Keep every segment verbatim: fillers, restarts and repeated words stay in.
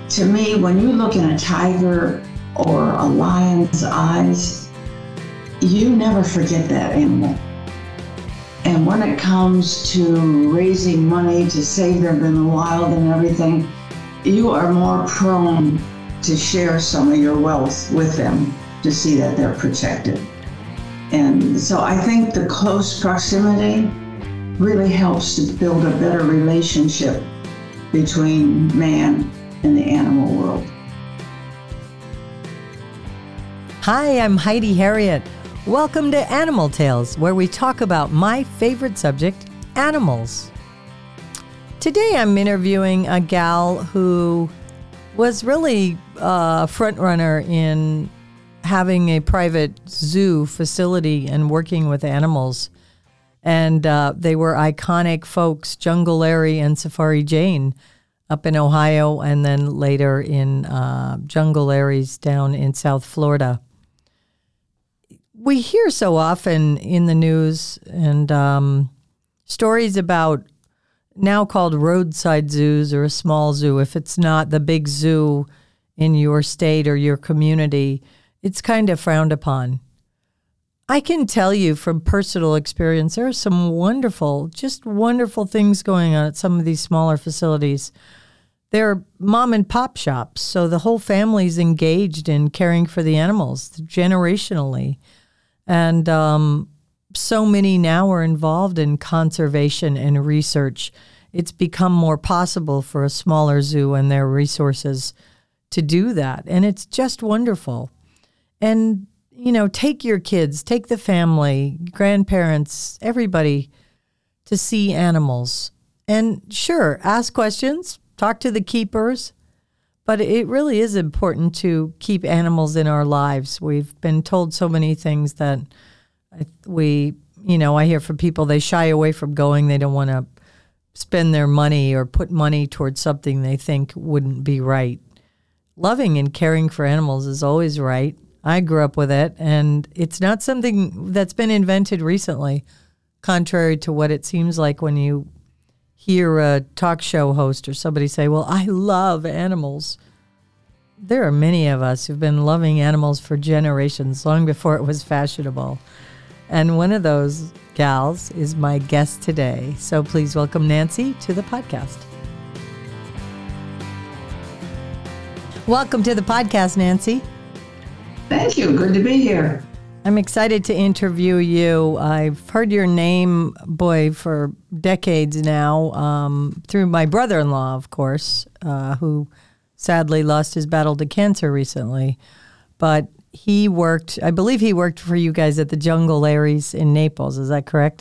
to me, when you look in a tiger or a lion's eyes, you never forget that animal. And when it comes to raising money to save them in the wild and everything, you are more prone to share some of your wealth with them to see that they're protected. And so I think the close proximity really helps to build a better relationship between man and the animal world. Hi, I'm Heidi Harriet. Welcome to Animal Tales, where we talk about my favorite subject, animals. Today I'm interviewing a gal who was really a front runner in having a private zoo facility and working with animals. And uh, they were iconic folks, Jungle Larry and Safari Jane, up in Ohio, and then later in uh, Jungle Larry's down in South Florida. We hear so often in the news and um, stories about now called roadside zoos or a small zoo. If it's not the big zoo in your state or your community, it's kind of frowned upon. I can tell you from personal experience, there are some wonderful, just wonderful things going on at some of these smaller facilities. They're mom and pop shops, so the whole family's engaged in caring for the animals generationally. And um, so many now are involved in conservation and research. It's become more possible for a smaller zoo and their resources to do that. And it's just wonderful. And, you know, take your kids, take the family, grandparents, everybody to see animals. And sure, ask questions, talk to the keepers, but it really is important to keep animals in our lives. We've been told so many things that we, you know, I hear from people, they shy away from going. They don't want to spend their money or put money towards something they think wouldn't be right. Loving and caring for animals is always right. I grew up with it, and it's not something that's been invented recently, contrary to what it seems like when you hear a talk show host or somebody say, well, I love animals. There are many of us who've been loving animals for generations, long before it was fashionable. And one of those gals is my guest today. So please welcome Nancy to the podcast. Welcome to the podcast, Nancy. Thank you. Good to be here. I'm excited to interview you. I've heard your name, boy, for decades now, um, through my brother-in-law, of course, uh, who sadly lost his battle to cancer recently. But he worked, I believe he worked for you guys at the Jungle Larry's in Naples. Is that correct?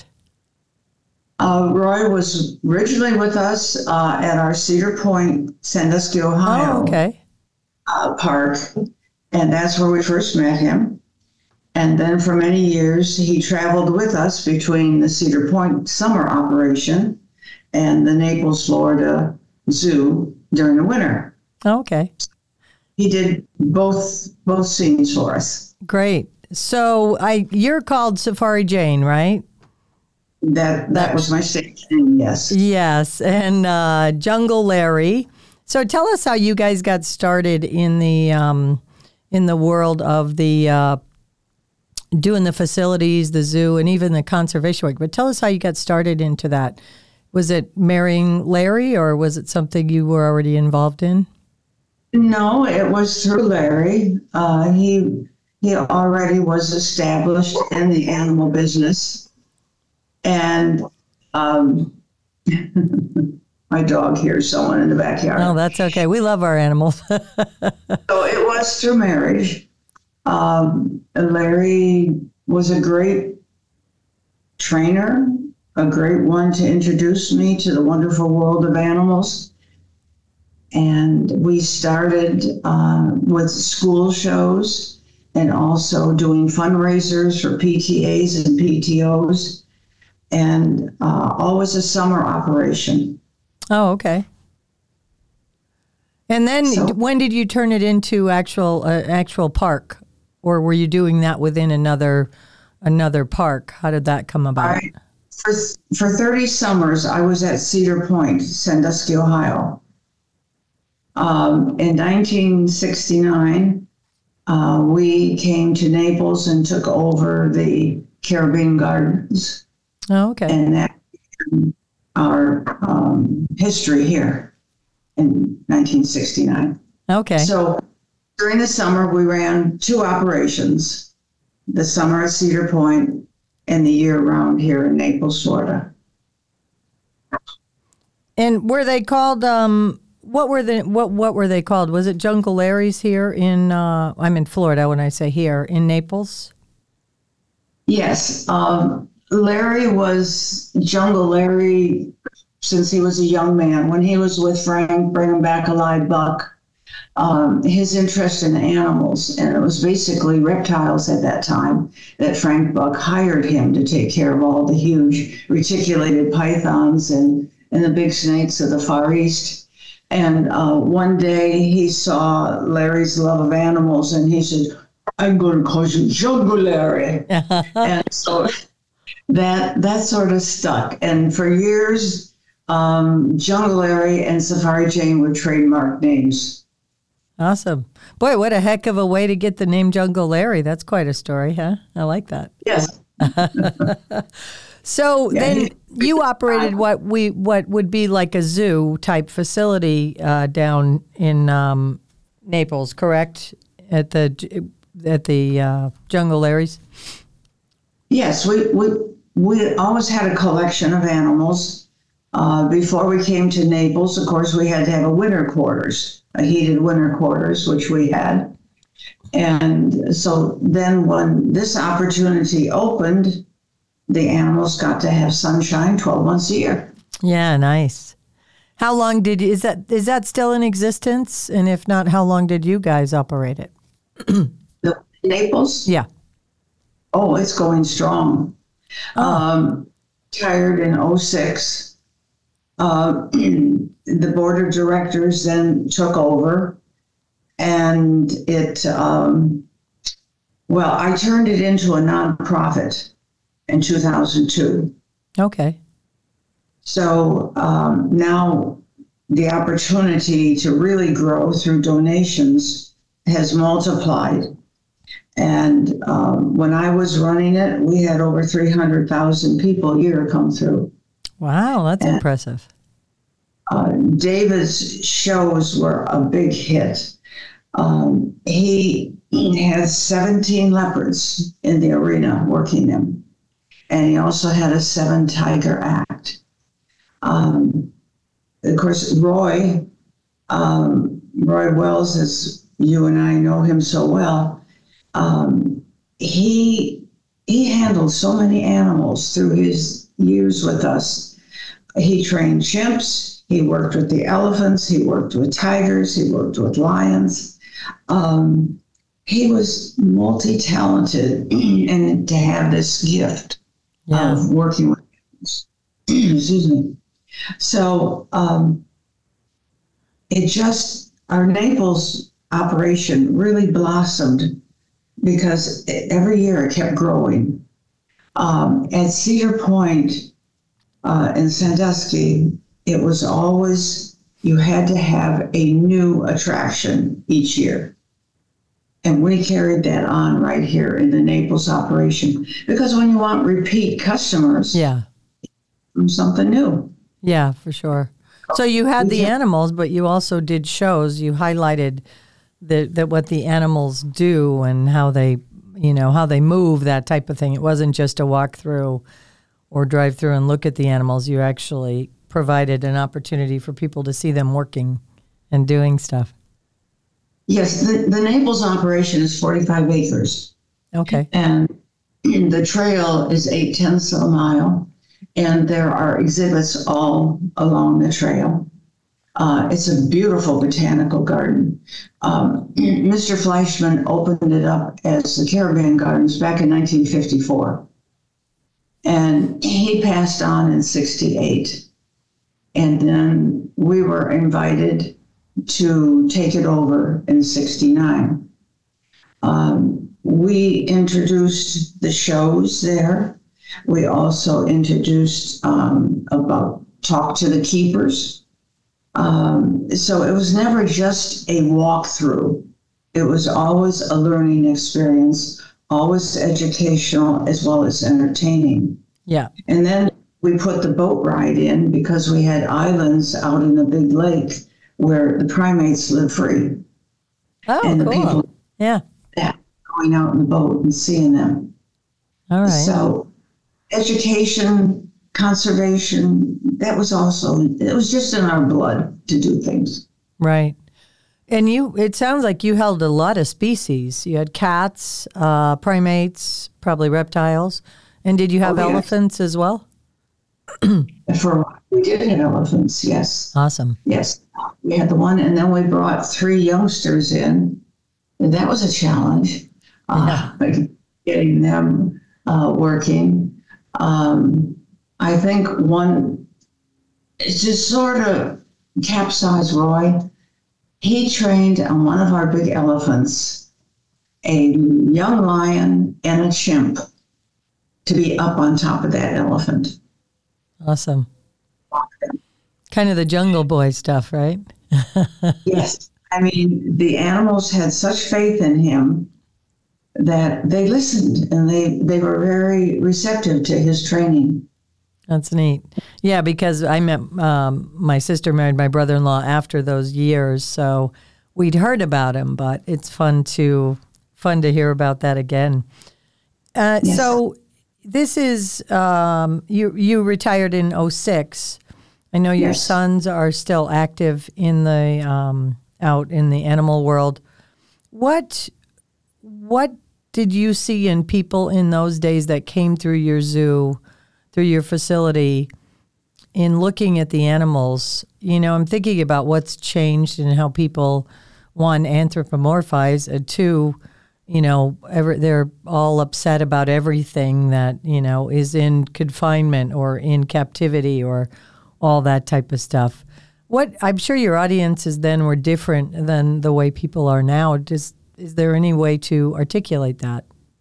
Uh, Roy was originally with us uh, at our Cedar Point, Sandusky, Ohio oh, okay. uh, park, and that's where we first met him. And then for many years, he traveled with us between the Cedar Point summer operation and the Naples, Florida zoo during the winter. Oh, okay. He did both both scenes for us. Great. So I, you're called Safari Jane, right? That that was my stage name, yes. Yes, and uh, Jungle Larry. So tell us how you guys got started in the um, in the world of the uh, doing the facilities, the zoo, and even the conservation work. But tell us how you got started into that. Was it marrying Larry, or was it something you were already involved in? No, it was through Larry. Uh, he he already was established in the animal business, and um, my dog hears someone in the backyard. No, that's okay. We love our animals. So it was through marriage. Um, Larry was a great trainer, a great one to introduce me to the wonderful world of animals. And we started uh, with school shows and also doing fundraisers for P T As and P T Os, and uh, always a summer operation. Oh, okay. And then So- when did you turn it into actual uh, actual park? Or were you doing that within another another park? How did that come about? I, for, for thirty summers, I was at Cedar Point, Sandusky, Ohio. Um, in nineteen sixty-nine, uh, we came to Naples and took over the Caribbean Gardens. Oh, okay. And that our um, history here in nineteen sixty-nine. Okay. So during the summer, we ran two operations, the summer at Cedar Point and the year round here in Naples, Florida. And were they called, um, what were the, what, what were they called? Was it Jungle Larry's here in, uh, I'm in Florida when I say here, in Naples? Yes. Um, Larry was Jungle Larry since he was a young man. When he was with Frank, Bring 'Em Back Alive Buck, um, his interest in animals, and it was basically reptiles at that time, that Frank Buck hired him to take care of all the huge reticulated pythons and, and the big snakes of the Far East. And uh, one day he saw Larry's love of animals, and he said, "I'm going to call you Jungle Larry." And so that that sort of stuck. And for years, um, Jungle Larry and Safari Jane were trademark names. Awesome. Boy, what a heck of a way to get the name Jungle Larry. That's quite a story, huh? I like that. Yes. So Yeah, then he- you operated what we what would be like a zoo type facility uh, down in um, Naples, correct? At the at the uh, Jungle Larry's. Yes, we, we, we always had a collection of animals. Uh, before we came to Naples, of course, we had to have a winter quarters, a heated winter quarters, which we had. And so then when this opportunity opened, the animals got to have sunshine twelve months a year. Yeah, nice. How long did is that is that still in existence? And if not, how long did you guys operate it? The Naples? Yeah. Oh, it's going strong. Oh. Um, retired in oh six. Uh, the board of directors then took over, and it, um, well, I turned it into a nonprofit in two thousand two. Okay. So um, now the opportunity to really grow through donations has multiplied. And um, when I was running it, we had over three hundred thousand people a year come through. Wow, that's And, impressive. Uh, David's shows were a big hit. Um, he had seventeen leopards in the arena working them. And he also had a seven tiger act. Um, of course, Roy, um, Roy Wells, as you and I know him so well, um, he he handled so many animals through his years with us. He trained chimps, he worked with the elephants, he worked with tigers, he worked with lions. Um, he was multi-talented, and to have this gift Yeah. of working with animals. Excuse me. So um, it just, our Naples operation really blossomed because every year it kept growing. Um, at Cedar Point uh, in Sandusky, it was always, you had to have a new attraction each year. And we carried that on right here in the Naples operation. Because when you want repeat customers, Yeah. something new. Yeah, for sure. So you had the Yeah. animals, but you also did shows. You highlighted the, that what the animals do and how they, you know, how they move, that type of thing. It wasn't just a walk through or drive through and look at the animals. You actually provided an opportunity for people to see them working and doing stuff. Yes, the, the Naples operation is forty-five acres, Okay. and the trail is eight tenths of a mile, and there are exhibits all along the trail. Uh, it's a beautiful botanical garden. Um, Mister Fleischman opened it up as the Caribbean Gardens back in nineteen fifty-four, and he passed on in sixty-eight. And then we were invited to take it over in sixty-nine. Um, we introduced the shows there. We also introduced um, about Talk to the Keepers. Um, so it was never just a walkthrough. It was always a learning experience, always educational as well as entertaining. Yeah. And then we put the boat ride in because we had islands out in the big lake where the primates live free. Oh, and the cool. people Yeah. going out in the boat and seeing them. All right. So education, conservation, that was also, it was just in our blood to do things. Right. And you, it sounds like you held a lot of species. You had cats, uh, primates, probably reptiles. And did you have Oh, yes. elephants as well? For a while, we did have elephants, yes. Awesome. Yes. We had the one, and then we brought three youngsters in, and that was a challenge, uh, getting them uh, working. Um, I think one, it's just sort of capsized Roy. He trained on one of our big elephants, a young lion and a chimp, to be up on top of that elephant. Awesome. Kind of the Jungle Boy stuff, right? Yes. I mean, the animals had such faith in him that they listened and they, they were very receptive to his training. That's neat. Yeah, because I met um, my sister married my brother-in-law after those years, so we'd heard about him, but it's fun to fun to hear about that again. Uh, Yes. So this is um, you. You retired in oh six. I know your Yes. sons are still active in the um, out in the animal world. What what did you see in people in those days that came through your zoo, through your facility, in looking at the animals? You know, I'm thinking about what's changed and how people, one, anthropomorphize, and two, you know, ever, they're all upset about everything that, you know, is in confinement or in captivity or all that type of stuff. What I'm sure your audiences then were different than the way people are now. Just, is there any way to articulate that?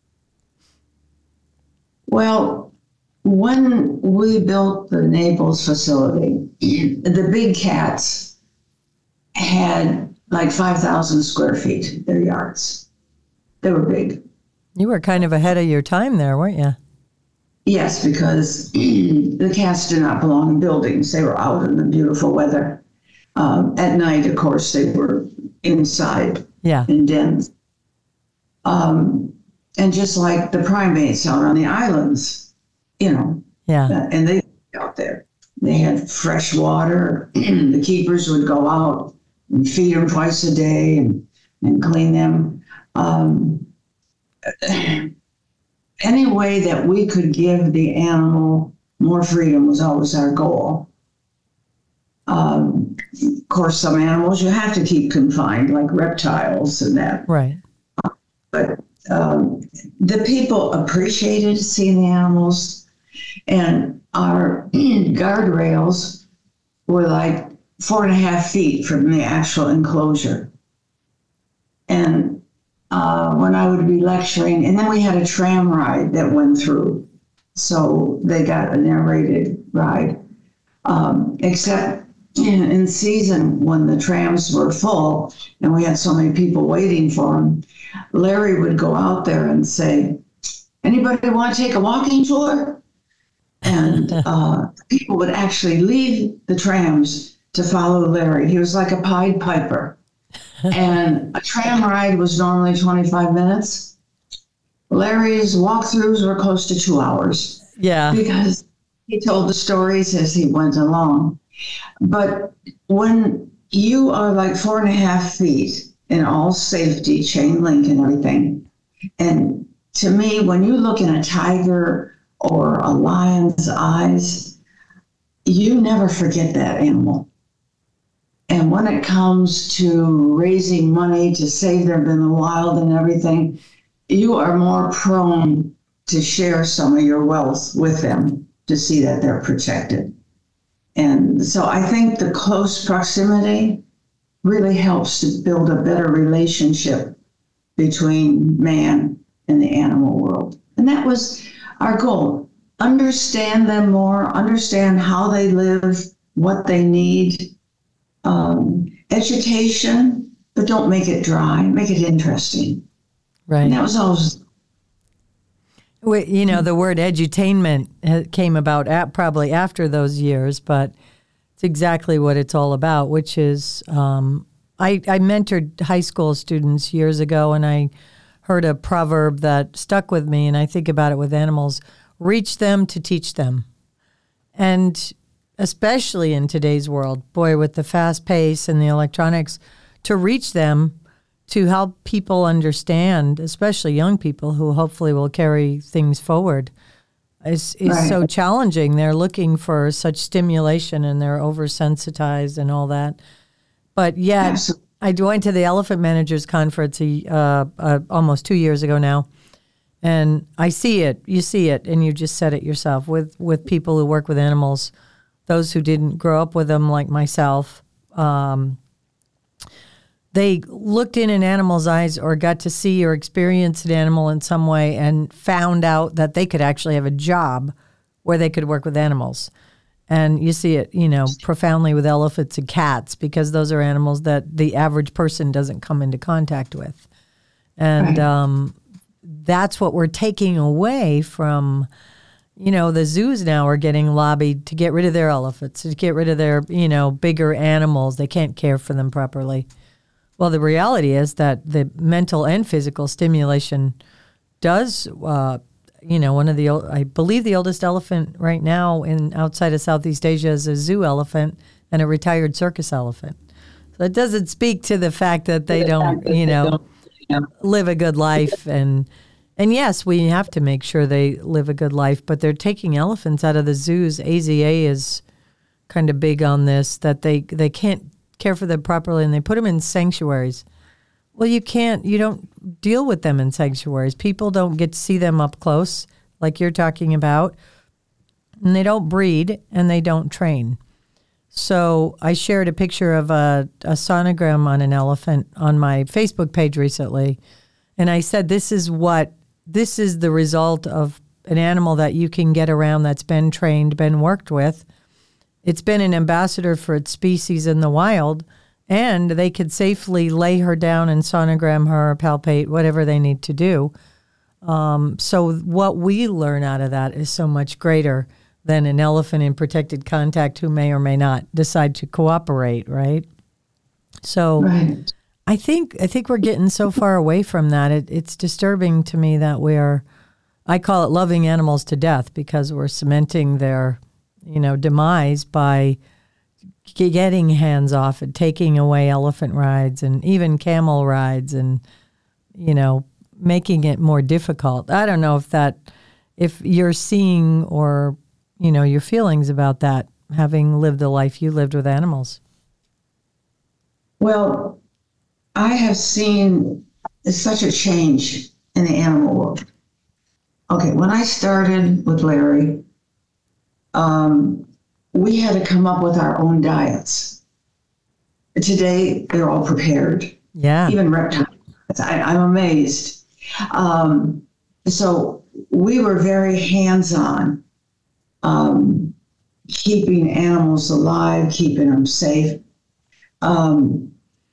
Well, when we built the Naples facility, the big cats had like five thousand square feet, their yards. They were big. You were kind of ahead of your time there, weren't you? Yes, because the cats did not belong in buildings. They were out in the beautiful weather. Um, at night, of course, they were inside Yeah. in dens. Um, and just like the primates out on the islands, you know, Yeah. uh, and they out there. They had fresh water. The keepers would go out and feed them twice a day and, and clean them. Um, any way that we could give the animal more freedom was always our goal. Um, of course, some animals you have to keep confined, like reptiles and that. Right. But um, the people appreciated seeing the animals, and our guardrails were like four and a half feet from the actual enclosure. And uh, when I would be lecturing, and then we had a tram ride that went through, so they got a narrated ride. Um, except in, in season, when the trams were full and we had so many people waiting for them, Larry would go out there and say, "Anybody want to take a walking tour?" And uh, people would actually leave the trams to follow Larry. He was like a Pied Piper. And a tram ride was normally twenty-five minutes. Larry's walkthroughs were close to two hours. Yeah. Because he told the stories as he went along. But when you are like four and a half feet in all safety, chain link and everything, and to me, when you look in a tiger or a lion's eyes, you never forget that animal. And when it comes to raising money to save them in the wild and everything, you are more prone to share some of your wealth with them to see that they're protected. And so I think the close proximity really helps to build a better relationship between man and the animal world. And that was our goal. Understand them more, understand how they live, what they need, um, education, but don't make it dry. Make it interesting. Right. And that was always. We, you know, the word edutainment came about at, probably after those years, but it's exactly what it's all about, which is um, I, I mentored high school students years ago, and I heard a proverb that stuck with me, and I think about it with animals: reach them to teach them. And especially in today's world, boy, with the fast pace and the electronics, to reach them to help people understand, especially young people who hopefully will carry things forward, is, is Right. so challenging. They're looking for such stimulation and they're oversensitized and all that. But yet, Absolutely. I went to the Elephant Managers Conference uh, uh, almost two years ago now, and I see it. You see it, and you just said it yourself, with, with people who work with animals, those who didn't grow up with them like myself. Um, they looked in an animal's eyes or got to see or experience an animal in some way and found out that they could actually have a job where they could work with animals. And you see it, you know, profoundly with elephants and cats, because those are animals that the average person doesn't come into contact with. And Right. um, that's what we're taking away from, you know, the zoos now are getting lobbied to get rid of their elephants, to get rid of their, you know, bigger animals. They can't care for them properly. Well, the reality is that the mental and physical stimulation does, uh, you know, one of the, I believe the oldest elephant right now in outside of Southeast Asia is a zoo elephant and a retired circus elephant. So it doesn't speak to the fact that they don't, you know, live a good life. And and yes, we have to make sure they live a good life, but they're taking elephants out of the zoos. A Z A is kind of big on this, that they, they can't care for them properly, and they put them in sanctuaries. Well, you can't, you don't deal with them in sanctuaries. People don't get to see them up close, like you're talking about, and they don't breed, and they don't train. So I shared a picture of a, a sonogram on an elephant on my Facebook page recently, and I said, this is what, this is the result of an animal that you can get around that's been trained, been worked with. It's been an ambassador for its species in the wild, and they could safely lay her down and sonogram her, palpate, whatever they need to do. Um, so what we learn out of that is so much greater than an elephant in protected contact who may or may not decide to cooperate, right? So Right. I think I think we're getting so far away from that. It, it's disturbing to me that we're, I call it loving animals to death, because we're cementing their, you know, demise by getting hands off and taking away elephant rides and even camel rides, and, you know, making it more difficult. I don't know if that, if you're seeing or, you know, your feelings about that, having lived the life you lived with animals. Well, I have seen such a change in the animal world. Okay, when I started with Larry, um, we had to come up with our own diets. Today, they're all prepared. Yeah. Even reptiles. I, I'm amazed. Um, so we were very hands-on, um, keeping animals alive, keeping them safe. Um,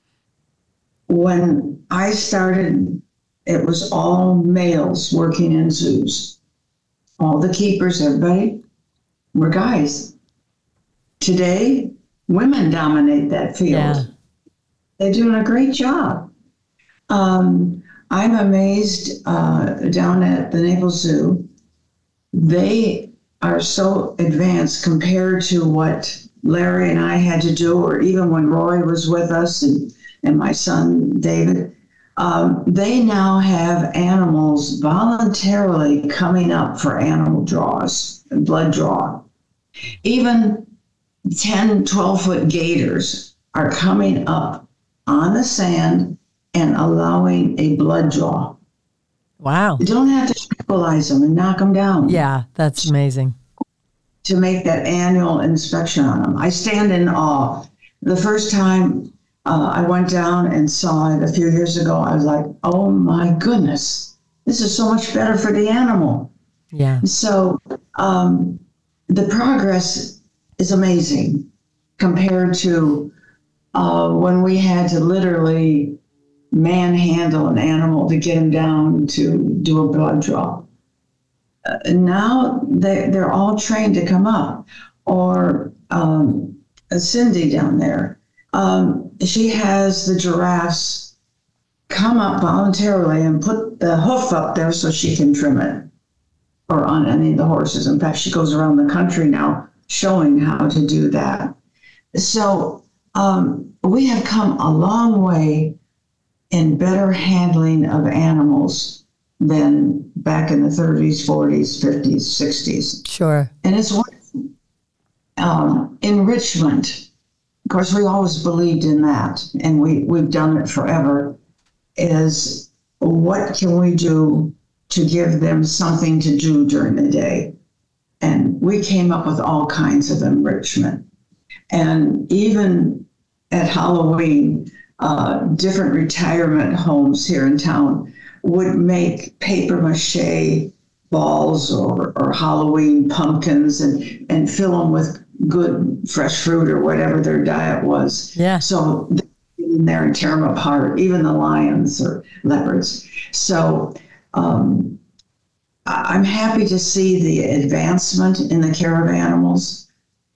when I started, it was all males working in zoos. All the keepers, everybody, were guys. Today, women dominate that field. Yeah. They're doing a great job. Um, I'm amazed uh, down at the Naples Zoo. They are so advanced compared to what Larry and I had to do, or even when Roy was with us and, and my son, David. Um, they now have animals voluntarily coming up for animal draws, blood draw. Even ten, twelve-foot gators are coming up on the sand and allowing a blood draw. Wow. You don't have to tranquilize them and knock them down. Yeah, that's amazing. To make that annual inspection on them. I stand in awe. The first time uh, I went down and saw it a few years ago, I was like, oh my goodness, this is so much better for the animal. Yeah. So um, the progress is amazing compared to uh, when we had to literally manhandle an animal to get him down to do a blood draw. Uh, now they, they're all trained to come up. Or um, Cindy down there, um, she has the giraffes come up voluntarily and put the hoof up there so she can trim it, or on any of the horses. In fact, she goes around the country now showing how to do that. So um, we have come a long way in better handling of animals than back in the thirties, forties, fifties, sixties. Sure. And it's wonderful. Um, enrichment. Of course, we always believed in that, and we, we've done it forever, is what can we do to give them something to do during the day? And we came up with all kinds of enrichment. And even at Halloween, uh, different retirement homes here in town would make paper mache balls or, or Halloween pumpkins and, and fill them with good fresh fruit or whatever their diet was. Yeah. So they get in there and tear them apart, even the lions or leopards. So um, I'm happy to see the advancement in the care of animals.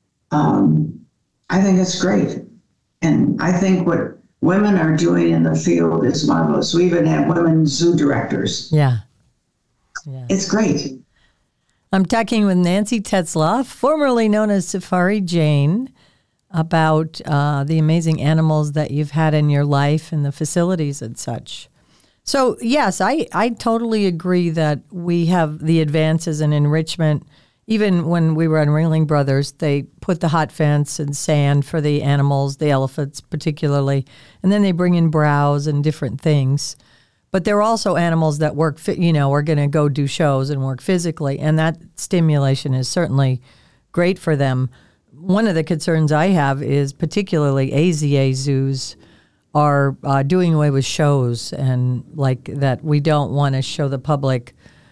Um, I think it's great. And I think what women are doing in the field is marvelous. We even have women zoo directors. Yeah. Yeah. It's great. I'm talking with Nancy Tetzlaff, formerly known as Safari Jane, about uh, the amazing animals that you've had in your life and the facilities and such. So, yes, I, I totally agree that we have the advances in enrichment. Even when we were on Ringling Brothers, they put the hot fence and sand for the animals, the elephants particularly, and then they bring in browse and different things. But there are also animals that work, you know, are going to go do shows and work physically, and that stimulation is certainly great for them. One of the concerns I have is particularly A Z A zoos are uh, doing away with shows, and like that we don't want to show the public,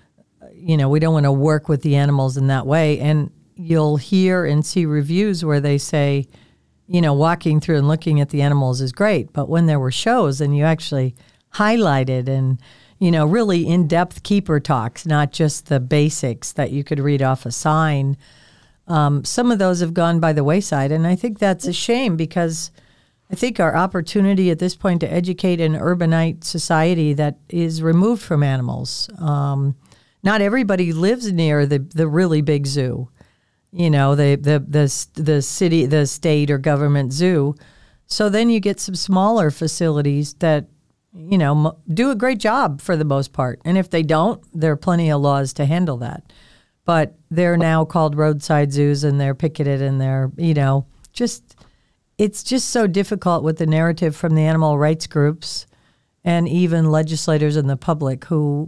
you know, we don't want to work with the animals in that way. And you'll hear and see reviews where they say, you know, walking through and looking at the animals is great, but when there were shows and you actually highlighted and, you know, really in-depth keeper talks, not just the basics that you could read off a sign. Um, some of those have gone by the wayside, and I think that's a shame because I think our opportunity at this point to educate an urbanite society that is removed from animals. Um, not everybody lives near the, the really big zoo, you know, the, the, the, the city, the state or government zoo. So then you get some smaller facilities that, you know, do a great job for the most part. And if they don't, there are plenty of laws to handle that. But they're now called roadside zoos and they're picketed and they're, you know, just, it's just so difficult with the narrative from the animal rights groups and even legislators and the public who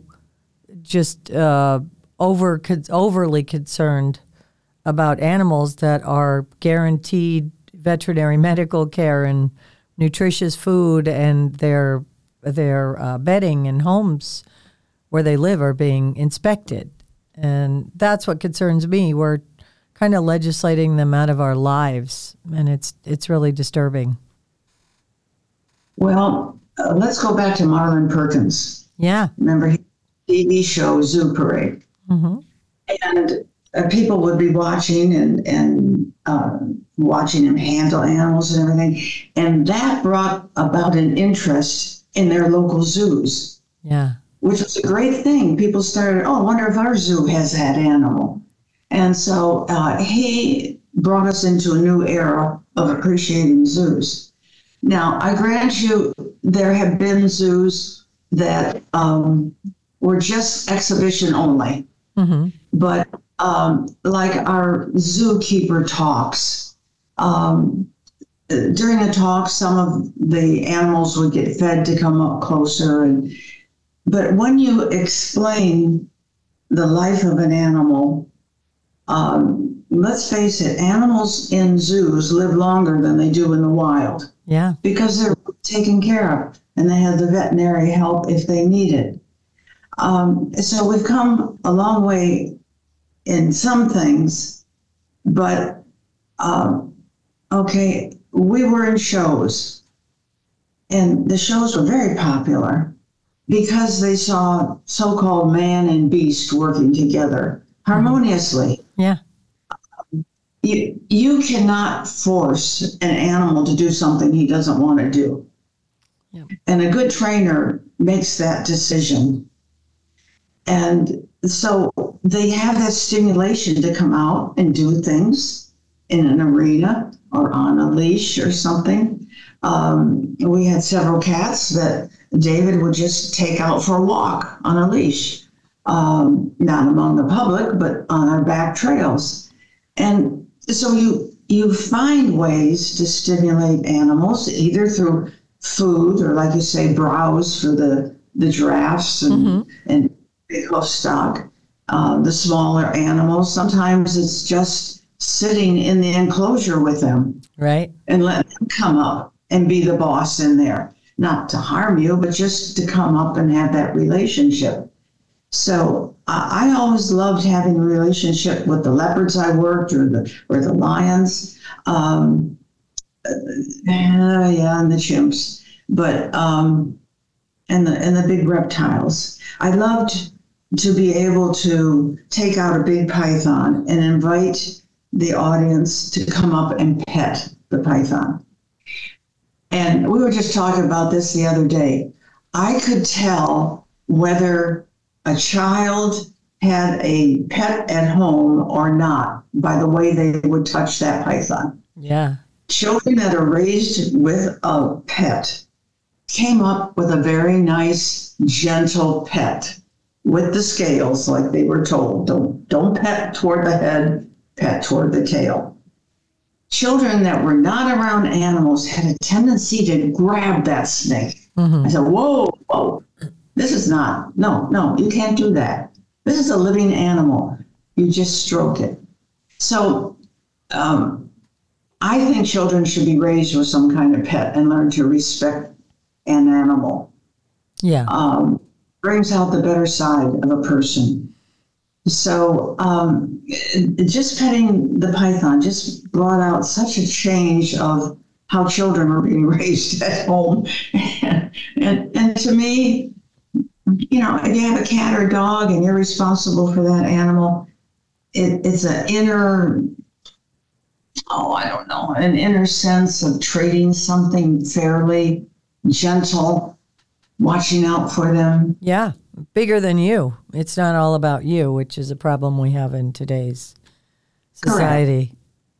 just uh, over overly concerned about animals that are guaranteed veterinary medical care and nutritious food, and their their uh, bedding and homes where they live are being inspected. And that's what concerns me. We're kind of legislating them out of our lives, and it's it's really disturbing. Well, uh, let's go back to Marlin Perkins. Yeah. Remember his T V show, Zoo Parade? Mm-hmm. And uh, people would be watching and, and uh, watching him handle animals and everything. And that brought about an interest in their local zoos. Yeah. Which was a great thing. People started, oh, I wonder if our zoo has that animal. And so uh, he brought us into a new era of appreciating zoos. Now, I grant you, there have been zoos that um, were just exhibition only. Mm-hmm. But um, like our zookeeper talks, um, during the talk, some of the animals would get fed to come up closer. And but when you explain the life of an animal, um, let's face it, animals in zoos live longer than they do in the wild. Yeah. Because they're taken care of and they have the veterinary help if they need it. Um, so we've come a long way in some things, but um, okay, we were in shows, and the shows were very popular because they saw so-called man and beast working together harmoniously. Yeah. You, you cannot force an animal to do something he doesn't want to do. Yeah. And a good trainer makes that decision. And so they have that stimulation to come out and do things in an arena or on a leash or something. Um, we had several cats that David would just take out for a walk on a leash, um, not among the public, but on our back trails. And so you you find ways to stimulate animals, either through food or, like you say, browse for the, the giraffes and, mm-hmm. and big hoof stock, uh, the smaller animals. Sometimes it's just sitting in the enclosure with them. Right. And let them come up and be the boss in there. Not to harm you, but just to come up and have that relationship. So I, I always loved having a relationship with the leopards I worked, or the or the lions, um, uh, yeah, and the chimps, but um, and the and the big reptiles. I loved to be able to take out a big python and invite the audience to come up and pet the python. And we were just talking about this the other day. I could tell whether a child had a pet at home or not by the way they would touch that python. Yeah. Children that are raised with a pet came up with a very nice, gentle pet with the scales, like they were told. Don't, don't pet toward the head, pet toward the tail. Children that were not around animals had a tendency to grab that snake. Mm-hmm. I said, whoa, whoa, this is not, no, no, you can't do that. This is a living animal. You just stroke it. So um, I think children should be raised with some kind of pet and learn to respect an animal. Yeah. Um, brings out the better side of a person. So um, just petting the python just brought out such a change of how children were being raised at home. and, and, and to me, you know, if you have a cat or a dog and you're responsible for that animal, it, it's an inner, oh, I don't know, an inner sense of treating something fairly, gentle, watching out for them. Yeah, bigger than you. It's not all about you, which is a problem we have in today's society.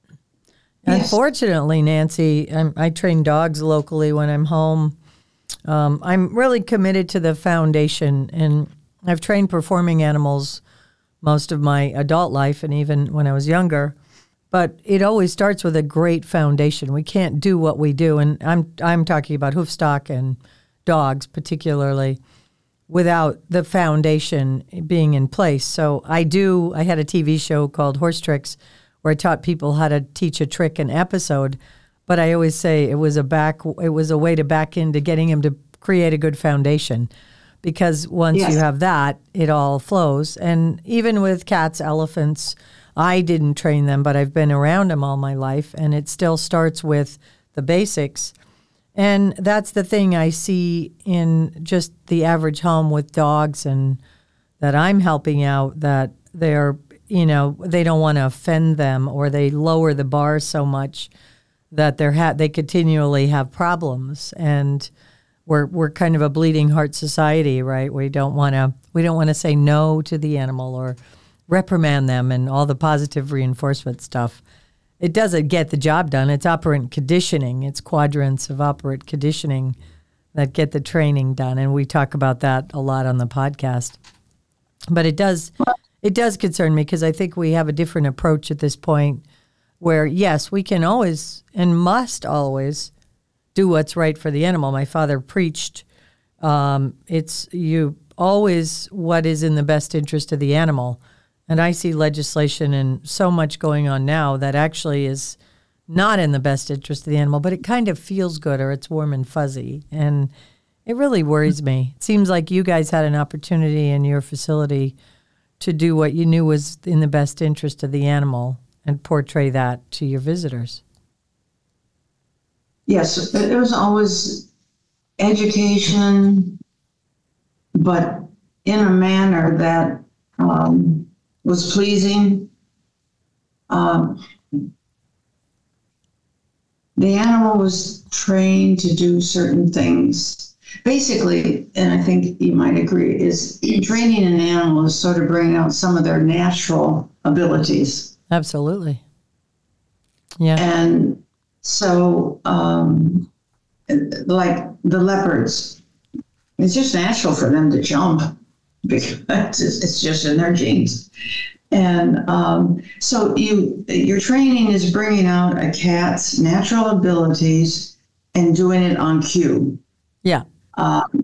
Correct. Unfortunately, yes. Nancy, I'm, I train dogs locally when I'm home. Um, I'm really committed to the foundation, and I've trained performing animals most of my adult life and even when I was younger. But it always starts with a great foundation. We can't do what we do, and I'm I'm talking about hoofstock and dogs particularly, without the foundation being in place. So I do, I had a T V show called Horse Tricks where I taught people how to teach a trick an episode. But I always say it was a back, it was a way to back into getting him to create a good foundation, because once yes. you have that, it all flows. And even with cats, elephants, I didn't train them, but I've been around them all my life, and it still starts with the basics. And that's the thing I see in just the average home with dogs and that I'm helping out, that they're, you know, they don't want to offend them, or they lower the bar so much that they're ha- they continually have problems. And we're we're kind of a bleeding heart society, right? We don't want to we don't want to say no to the animal or reprimand them and all the positive reinforcement stuff. It doesn't get the job done. It's operant conditioning. It's quadrants of operant conditioning that get the training done. And we talk about that a lot on the podcast. But it does it does concern me, because I think we have a different approach at this point where, yes, we can always and must always do what's right for the animal. My father preached, um, it's you always what is in the best interest of the animal. And I see legislation and so much going on now that actually is not in the best interest of the animal, but it kind of feels good, or it's warm and fuzzy. And it really worries me. It seems like you guys had an opportunity in your facility to do what you knew was in the best interest of the animal and portray that to your visitors. Yes, it it was always education, but in a manner that um, was pleasing. Um, the animal was trained to do certain things. Basically, and I think you might agree, is training an animal is sort of bringing out some of their natural abilities. Absolutely. Yeah. And so, um, like the leopards, it's just natural for them to jump because it's, it's just in their genes. And um, so you your training is bringing out a cat's natural abilities and doing it on cue. Yeah. Um,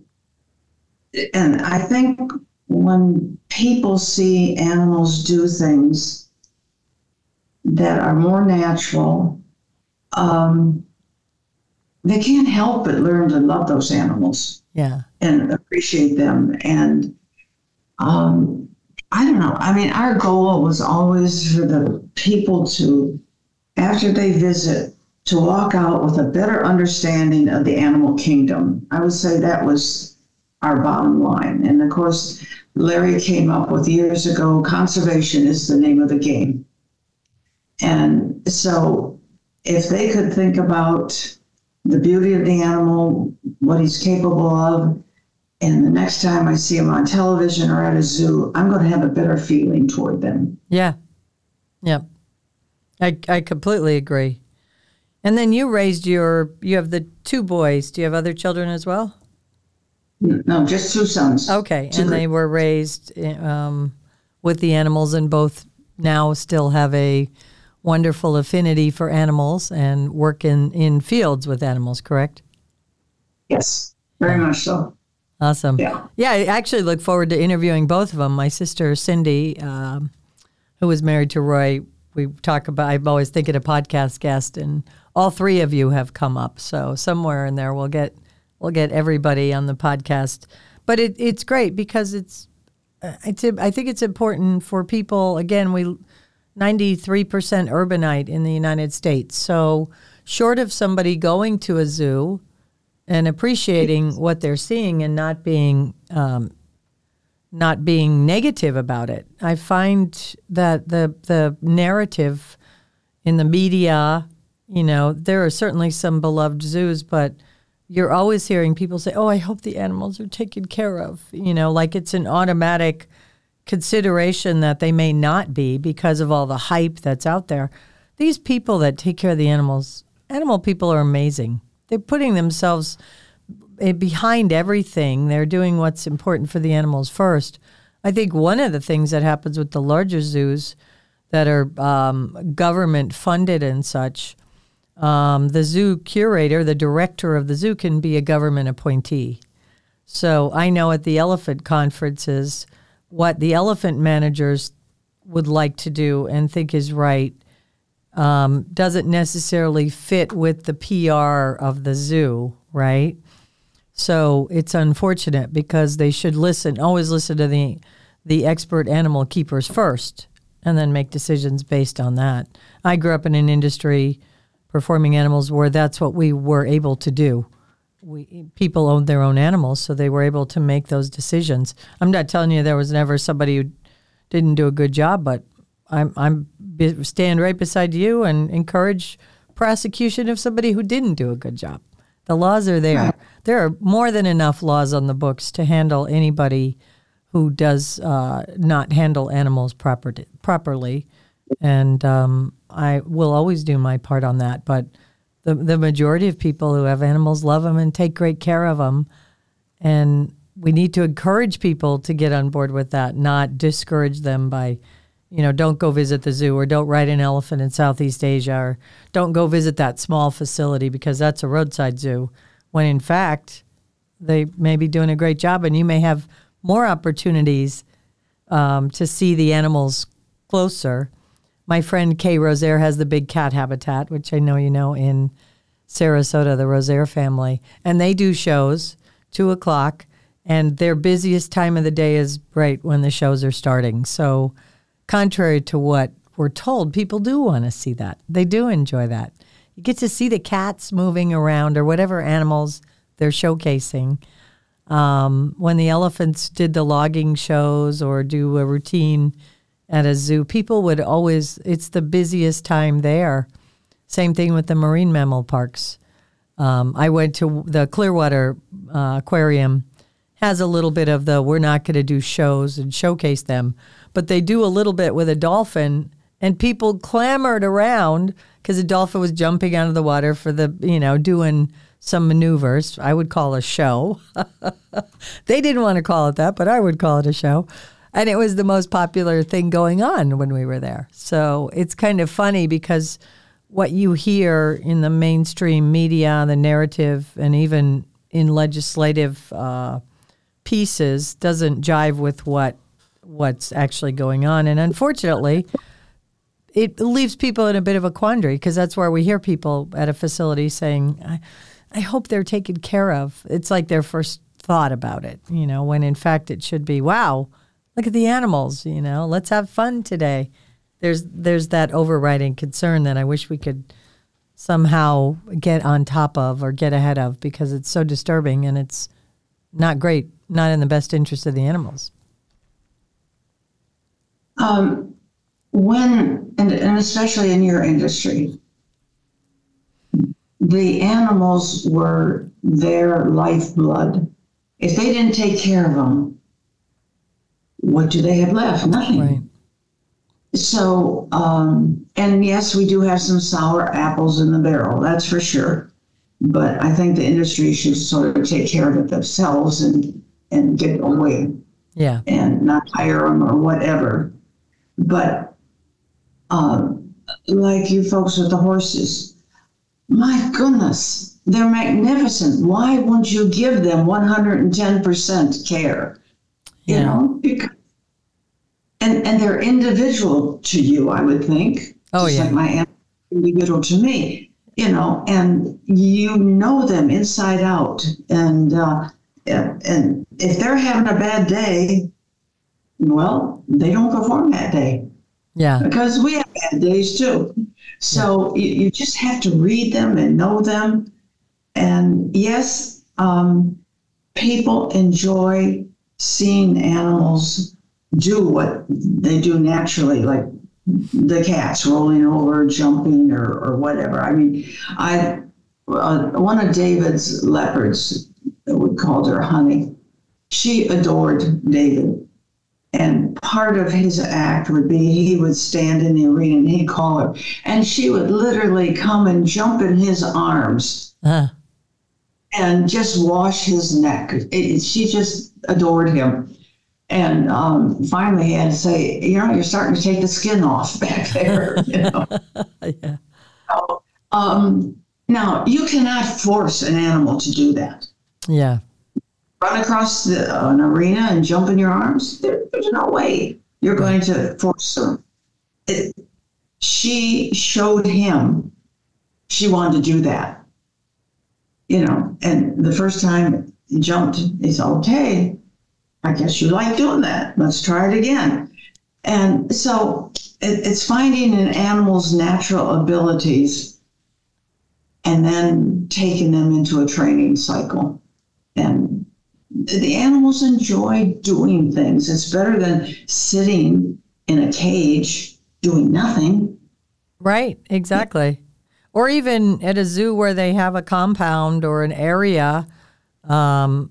and I think when people see animals do things that are more natural, um, they can't help but learn to love those animals. Yeah. And appreciate them. And um, I don't know. I mean, our goal was always for the people to, after they visit, to walk out with a better understanding of the animal kingdom. I would say that was our bottom line. And of course, Larry came up with years ago, conservation is the name of the game. And so if they could think about the beauty of the animal, what he's capable of, and the next time I see him on television or at a zoo, I'm going to have a better feeling toward them. Yeah. Yeah. I, I completely agree. And then you raised your, you have the two boys. Do you have other children as well? No, just two sons. Okay. Two and great. They were raised um, with the animals, and both now still have a wonderful affinity for animals and work in, in fields with animals, correct? Yes, very much so. Awesome. Yeah. Yeah, I actually look forward to interviewing both of them. My sister, Cindy, um, who was married to Roy, we talk about, I'm always thinking a podcast guest, and all three of you have come up. So somewhere in there, we'll get we'll get everybody on the podcast. But it, it's great because it's, it's, I think it's important for people, again, we ninety-three percent urbanite in the United States. So short of somebody going to a zoo and appreciating what they're seeing and not being um, not being negative about it, I find that the the narrative in the media, you know, there are certainly some beloved zoos, but you're always hearing people say, "Oh, I hope the animals are taken care of," you know, like it's an automatic consideration that they may not be because of all the hype that's out there. These people that take care of the animals, animal people are amazing. They're putting themselves behind everything. They're doing what's important for the animals first. I think one of the things that happens with the larger zoos that are um, government funded and such, um, the zoo curator, the director of the zoo, can be a government appointee. So I know at the elephant conferences, what the elephant managers would like to do and think is right um, doesn't necessarily fit with the P R of the zoo, right? So it's unfortunate because they should listen, always listen to the the expert animal keepers first and then make decisions based on that. I grew up in an industry performing animals where that's what we were able to do. We, people owned their own animals, so they were able to make those decisions. I'm not telling you there was never somebody who didn't do a good job, but I'm I'm be, stand right beside you and encourage prosecution of somebody who didn't do a good job. The laws are there. Right. There are more than enough laws on the books to handle anybody who does uh, not handle animals proper, properly, and um, I will always do my part on that, but The the majority of people who have animals love them and take great care of them. And we need to encourage people to get on board with that, not discourage them by, you know, don't go visit the zoo or don't ride an elephant in Southeast Asia or don't go visit that small facility because that's a roadside zoo. When in fact, they may be doing a great job and you may have more opportunities um, to see the animals closer. My friend Kay Rosaire has the big cat habitat, which I know you know, in Sarasota, the Rosaire family. And they do shows, two o'clock, and their busiest time of the day is right when the shows are starting. So contrary to what we're told, people do want to see that. They do enjoy that. you get to see the cats moving around or whatever animals they're showcasing. Um, when the elephants did the logging shows or do a routine at a zoo, people would always, it's the busiest time there. Same thing with the marine mammal parks. Um, I went to the Clearwater uh, Aquarium, has a little bit of the, we're not going to do shows and showcase them, but they do a little bit with a dolphin, and people clamored around because the dolphin was jumping out of the water for the, you know, doing some maneuvers. I would call a show. They didn't want to call it that, but I would call it a show. And it was the most popular thing going on when we were there. So it's kind of funny because what you hear in the mainstream media, the narrative, and even in legislative uh, pieces doesn't jive with what what's actually going on. And unfortunately, it leaves people in a bit of a quandary because that's where we hear people at a facility saying, I, I hope they're taken care of. It's like their first thought about it, you know, when in fact it should be, wow, look at the animals, you know, let's have fun today. There's there's that overriding concern that I wish we could somehow get on top of or get ahead of because it's so disturbing and it's not great, not in the best interest of the animals. Um, when, and, and especially in your industry, the animals were their lifeblood. If they didn't take care of them, what do they have left? Nothing. Right. So, um, and yes, we do have some sour apples in the barrel, that's for sure. But I think the industry should sort of take care of it themselves and, and get away. Yeah. And not hire them or whatever. But um, like you folks with the horses, my goodness, they're magnificent. Why wouldn't you give them one hundred ten percent care? You Yeah. know, because, and, and they're individual to you, I would think. Oh, just yeah. like my aunt is individual to me, you know, and you know them inside out. And, uh, and, and if they're having a bad day, well, they don't perform that day. Yeah. Because we have bad days too. So yeah. you, you just have to read them and know them. And yes, um, people enjoy seeing animals do what they do naturally, like the cats rolling over, jumping, or, or whatever. I mean, I uh, one of David's leopards, we called her Honey, she adored David. And part of his act would be he would stand in the arena and he'd call her. And she would literally come and jump in his arms uh. and just wash his neck. It, it, she just adored him. And um, finally he had to say, you know, you're starting to take the skin off back there. You know? Yeah. So, um, now, you cannot force an animal to do that. Yeah. Run across the, uh, an arena and jump in your arms, there, there's no way you're going to force them. It, she showed him she wanted to do that, you know, and the first time he jumped, he said, okay, I guess you like doing that. Let's try it again. And so it, it's finding an animal's natural abilities and then taking them into a training cycle. And the animals enjoy doing things. It's better than sitting in a cage doing nothing. Right, exactly. Or even at a zoo where they have a compound or an area, um,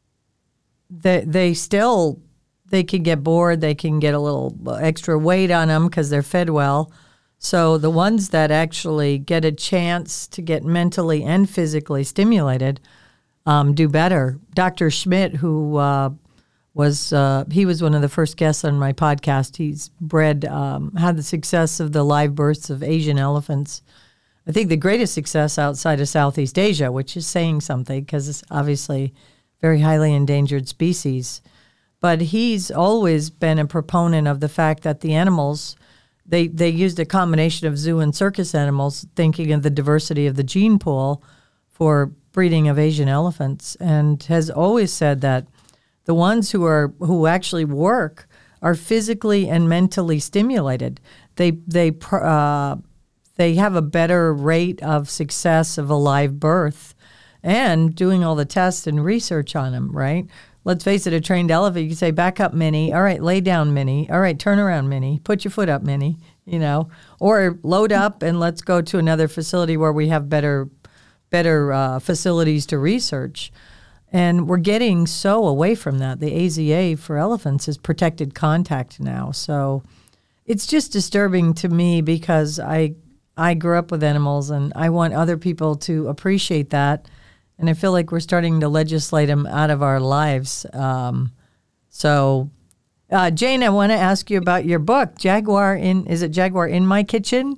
they, they still, they can get bored. They can get a little extra weight on them because they're fed well. So the ones that actually get a chance to get mentally and physically stimulated Um, do better. Doctor Schmidt, who uh, was, uh, he was one of the first guests on my podcast. He's bred, um, had the success of the live births of Asian elephants. I think the greatest success outside of Southeast Asia, which is saying something because it's obviously very highly endangered species. But he's always been a proponent of the fact that the animals, they, they used a combination of zoo and circus animals, thinking of the diversity of the gene pool for breeding of Asian elephants, and has always said that the ones who are who actually work are physically and mentally stimulated. They they uh, they have a better rate of success of a live birth and doing all the tests and research on them, right? Let's face it, a trained elephant, you can say, back up, Minnie. All right, lay down, Minnie. All right, turn around, Minnie. Put your foot up, Minnie, you know. Or load up and let's go to another facility where we have better better uh, facilities to research. And we're getting so away from that. The A Z A for elephants is protected contact now. So it's just disturbing to me because I I grew up with animals and I want other people to appreciate that. And I feel like we're starting to legislate them out of our lives. Um, so, uh, Jane, I want to ask you about your book, Jaguar in, is it Jaguar in My Kitchen?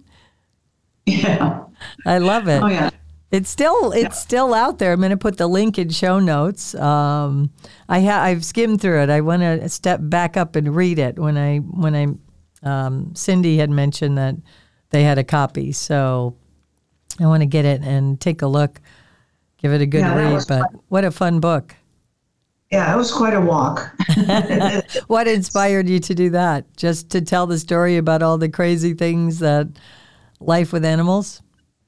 Yeah. I love it. Oh, yeah. It's still it's Yeah. still out there. I'm going to put the link in show notes. Um, I ha- I've skimmed through it. I want to step back up and read it when I when I um, Cindy had mentioned that they had a copy. So I want to get it and take a look. Give it a good Yeah, that read, was but fun. what a fun book. Yeah, it was quite a walk. What inspired you to do that? Just to tell the story about all the crazy things that life with animals?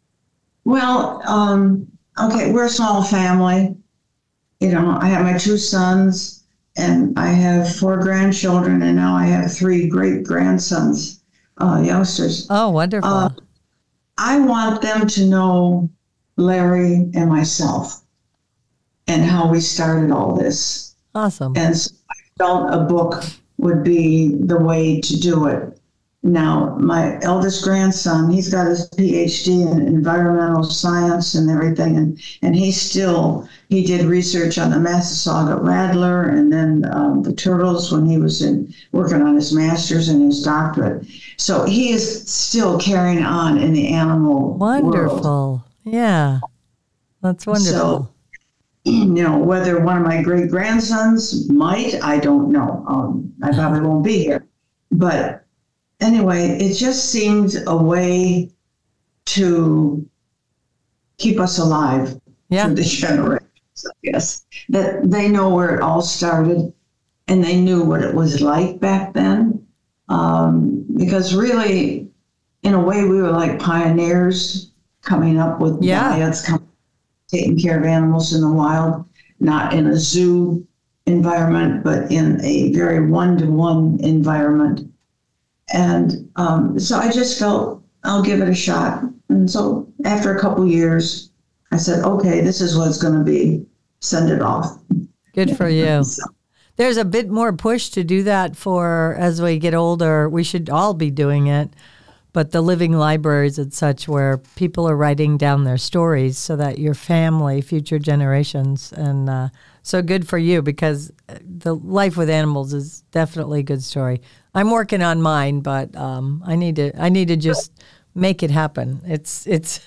Well, um, okay, we're a small family. You know, I have my two sons and I have four grandchildren, and now I have three great grandsons, uh, youngsters. Oh, wonderful. Uh, I want them to know Larry and myself and how we started all this. Awesome. And so I felt a book would be the way to do it. Now, my eldest grandson, he's got his P H D in environmental science and everything, and, and he still, he did research on the Massasauga rattler and then um, the turtles when he was in working on his master's and his doctorate. So he is still carrying on in the animal Wonderful. world. Yeah. That's wonderful. So, you know, whether one of my great grandsons might, I don't know. Um, I probably won't be here. But anyway, it just seemed a way to keep us alive Yeah. for the generations, I guess. That they know where it all started and they knew what it was like back then. Um, because really, in a way, we were like pioneers coming up with Yeah. diets, com- taking care of animals in the wild, not in a zoo environment, but in a very one-to-one environment. And um, so I just felt I'll give it a shot. And so after a couple years, I said, okay, this is what it's going to be. Send it off. Good for you. So, There's a bit more push to do that for as we get older. We should all be doing it. But the living libraries and such where people are writing down their stories so that your family, future generations, and uh, so good for you because the life with animals is definitely a good story. I'm working on mine, but um, I need to I need to just make it happen. It's it's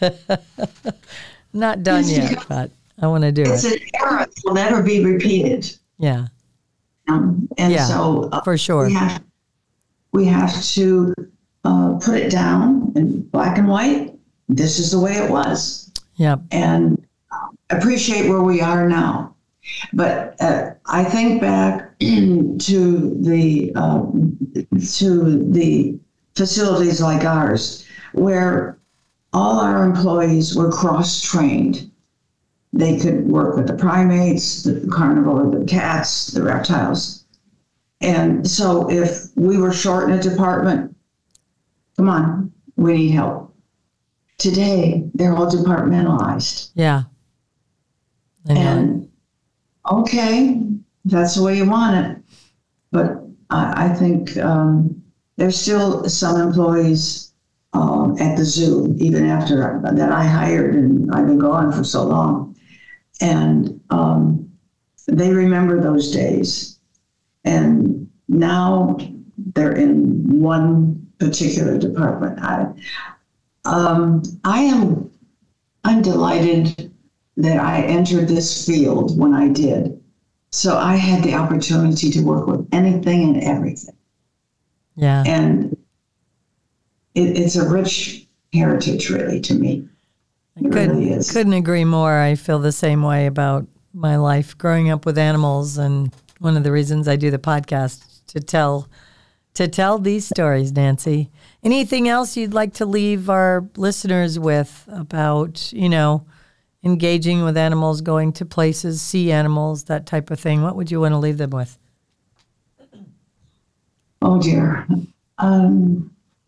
not done yet, but I want to do it's it. an era that will never be repeated. Yeah, Um, and Yeah, so uh, for sure. we have, we have to uh, put it down in black and white. This is the way it was. yeah, And appreciate where we are now. But uh, I think back to the uh, to the facilities like ours, where all our employees were cross-trained. They could work with the primates, the carnivore, the cats, the reptiles. And so if we were short in a department, come on, we need help. Today, they're all departmentalized. yeah. I know. And okay, that's the way you want it. But I, I think um, there's still some employees um, at the zoo, even after that I hired, and I've been gone for so long. And um, they remember those days. And now they're in one particular department. I, um, I am, I'm delighted that I entered this field when I did. So I had the opportunity to work with anything and everything. Yeah. And it, it's a rich heritage, really, to me. It Could, really is. couldn't agree more. I feel the same way about my life growing up with animals, and one of the reasons I do the podcast to tell to tell these stories, Nancy. Anything else you'd like to leave our listeners with about, you know, engaging with animals, going to places, see animals, that type of thing? What would you want to leave them with? Oh, dear. Um,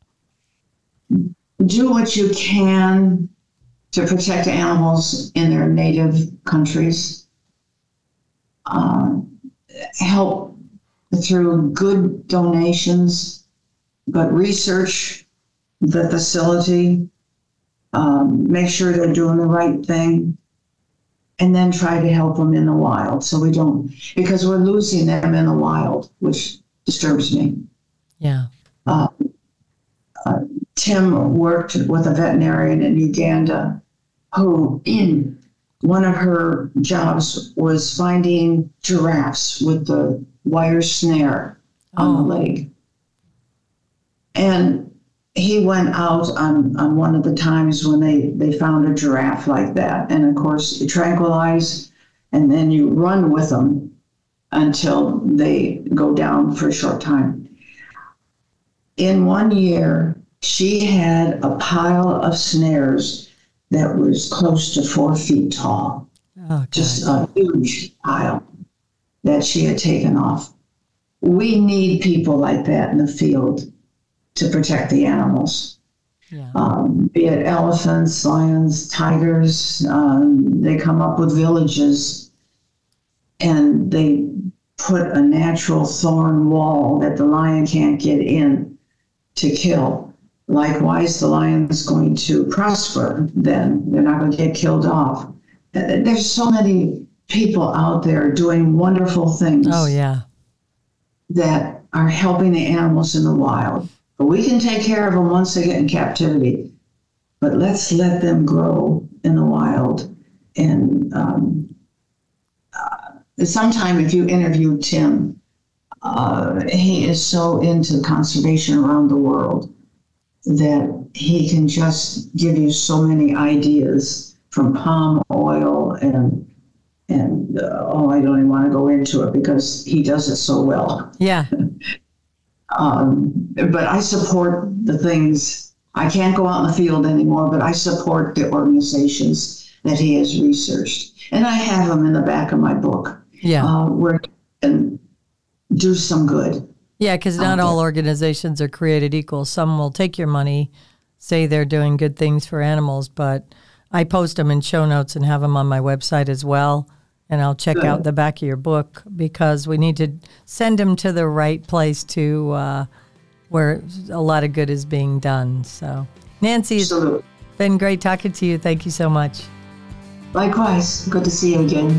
do what you can to protect animals in their native countries. Uh, help through good donations, but research the facility, um, make sure they're doing the right thing, and then try to help them in the wild so we don't, because we're losing them in the wild, which disturbs me. Yeah. Uh, uh, Tim worked with a veterinarian in Uganda who, in one of her jobs, was finding giraffes with the wire snare on Oh. the leg. And he went out on, on one of the times when they, they found a giraffe like that. And of course, you tranquilize, and then you run with them until they go down for a short time. In one year, she had a pile of snares that was close to four feet tall. Oh, Just God. a huge pile that she had taken off. We need people like that in the field to protect the animals. Yeah. Um, be it elephants, lions, tigers. Um, they come up with villages and they put a natural thorn wall that the lion can't get in to kill. Likewise, the lion's going to prosper then. They're not going to get killed off. There's so many people out there doing wonderful things. Oh, yeah. That are helping the animals in the wild. But we can take care of them once they get in captivity. But let's let them grow in the wild. And um, uh, sometime if you interview Tim, uh, he is so into conservation around the world that he can just give you so many ideas from palm oil and and uh, oh, I don't even want to go into it because he does it so well. Yeah. Um, but I support the things. I can't go out in the field anymore, but I support the organizations that he has researched. And I have them in the back of my book. Yeah. Uh, where and do some good. Yeah, because not all organizations are created equal. Some will take your money, say they're doing good things for animals, but I post them in show notes and have them on my website as well. And I'll check Good. out the back of your book because we need to send them to the right place to uh, where a lot of good is being done. So, Nancy, it's Absolutely. been great talking to you. Thank you so much. Likewise. Good to see you again.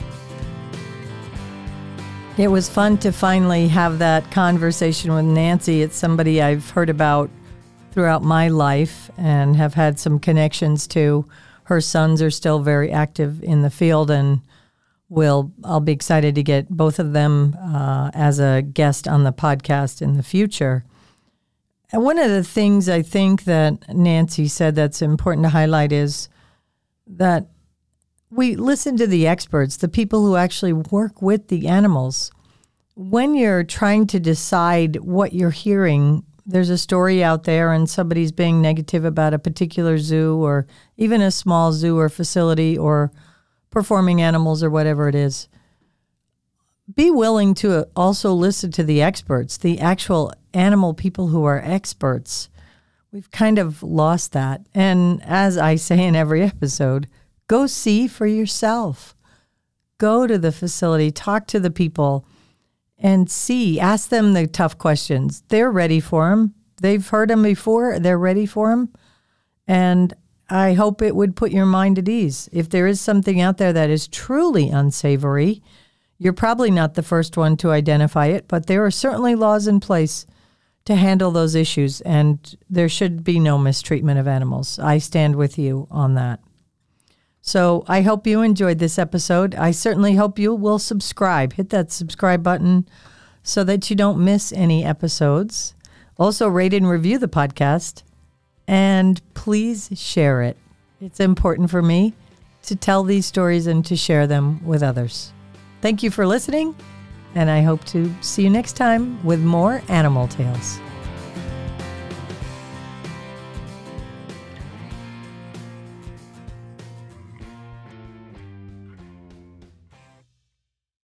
It was fun to finally have that conversation with Nancy. It's somebody I've heard about throughout my life and have had some connections to. Her sons are still very active in the field, and will I'll be excited to get both of them uh, as a guest on the podcast in the future. And one of the things I think that Nancy said that's important to highlight is that we listen to the experts, the people who actually work with the animals. When you're trying to decide what you're hearing, there's a story out there and somebody's being negative about a particular zoo or even a small zoo or facility or performing animals or whatever it is. Be willing to also listen to the experts, the actual animal people who are experts. We've kind of lost that. And as I say in every episode, go see for yourself. Go to the facility, talk to the people, and see. Ask them the tough questions. They're ready for them. They've heard them before. They're ready for them. And I hope it would put your mind at ease. If there is something out there that is truly unsavory, you're probably not the first one to identify it, but there are certainly laws in place to handle those issues, and there should be no mistreatment of animals. I stand with you on that. So I hope you enjoyed this episode. I certainly hope you will subscribe. Hit that subscribe button so that you don't miss any episodes. Also, rate and review the podcast. And please share it. It's important for me to tell these stories and to share them with others. Thank you for listening, and I hope to see you next time with more Animal Tales.